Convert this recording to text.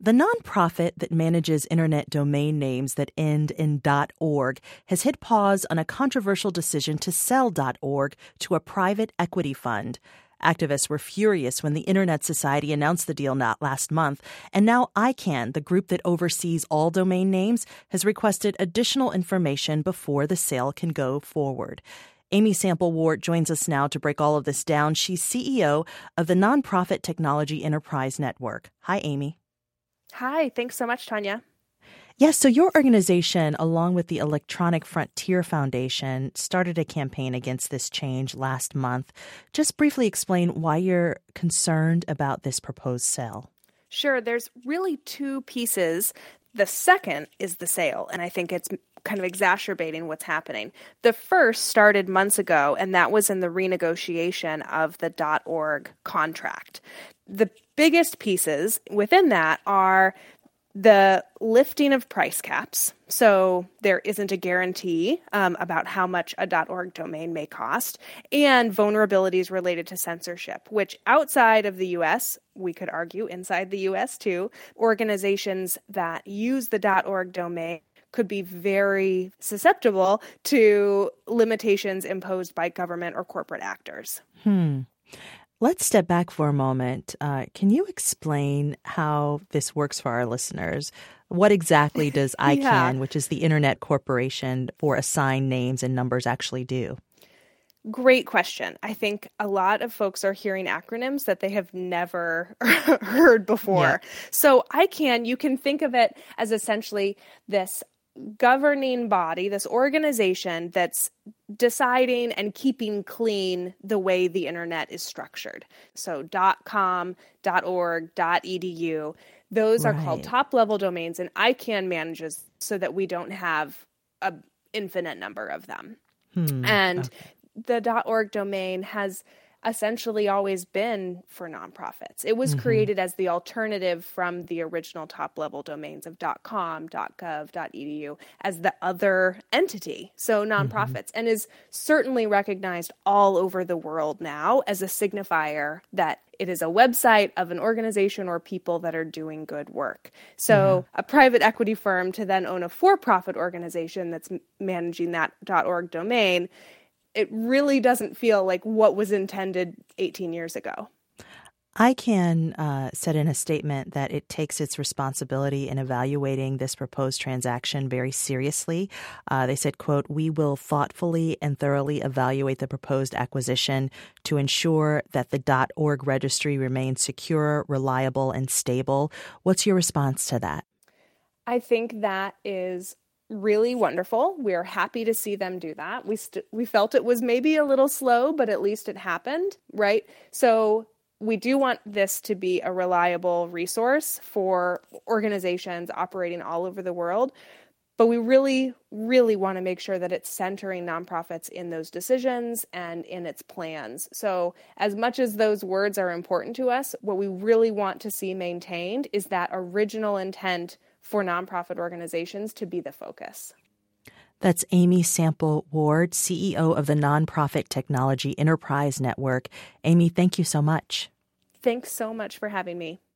The nonprofit that manages internet domain names that end in .org has hit pause on a controversial decision to sell .org to a private equity fund. Activists were furious when the Internet Society announced the deal last month, and now ICANN, the group that oversees all domain names, has requested additional information before the sale can go forward. Amy Sample-Ward joins us now to break all of this down. She's CEO of the nonprofit Technology Enterprise Network. Hi, Amy. Hi, thanks so much, Tanya. Yes, so your organization, along with the Electronic Frontier Foundation, started a campaign against this change last month. Just briefly explain why you're concerned about this proposed sale. Sure, there's really two pieces. The second is the sale, and I think it's kind of exacerbating what's happening. The first started months ago, and that was in the renegotiation of the .org contract. The biggest pieces within that are the lifting of price caps. So there isn't a guarantee about how much a .org domain may cost, and vulnerabilities related to censorship, which outside of the U.S., we could argue inside the U.S. too, organizations that use the .org domain could be very susceptible to limitations imposed by government or corporate actors. Let's step back for a moment. Can you explain how this works for our listeners? What exactly does ICANN, which is the Internet Corporation for Assigned Names and Numbers, actually do? Great question. I think a lot of folks are hearing acronyms that they have never heard before. Yeah. So ICANN, you can think of it as essentially this governing body, this organization that's deciding and keeping clean the way the internet is structured. So .com, .org, .edu, those are called top-level domains, and ICANN manages so that we don't have an infinite number of them. The .org domain has essentially always been for nonprofits. It was created as the alternative from the original top-level domains of .com, .gov, .edu as the other entity, so nonprofits, and is certainly recognized all over the world now as a signifier that it is a website of an organization or people that are doing good work. So a private equity firm to then own a for-profit organization that's managing that .org domain, it really doesn't feel like what was intended 18 years ago. ICANN said in a statement that it takes its responsibility in evaluating this proposed transaction very seriously. They said, quote, "We will thoughtfully and thoroughly evaluate the proposed acquisition to ensure that the .org registry remains secure, reliable, and stable." What's your response to that? I think that is really wonderful. We're happy to see them do that. We felt it was maybe a little slow, but at least it happened, right? So we do want this to be a reliable resource for organizations operating all over the world, but we really, really want to make sure that it's centering nonprofits in those decisions and in its plans. So as much as those words are important to us, what we really want to see maintained is that original intent for nonprofit organizations to be the focus. That's Amy Sample-Ward, CEO of the nonprofit Technology Enterprise Network. Amy, thank you so much. Thanks so much for having me.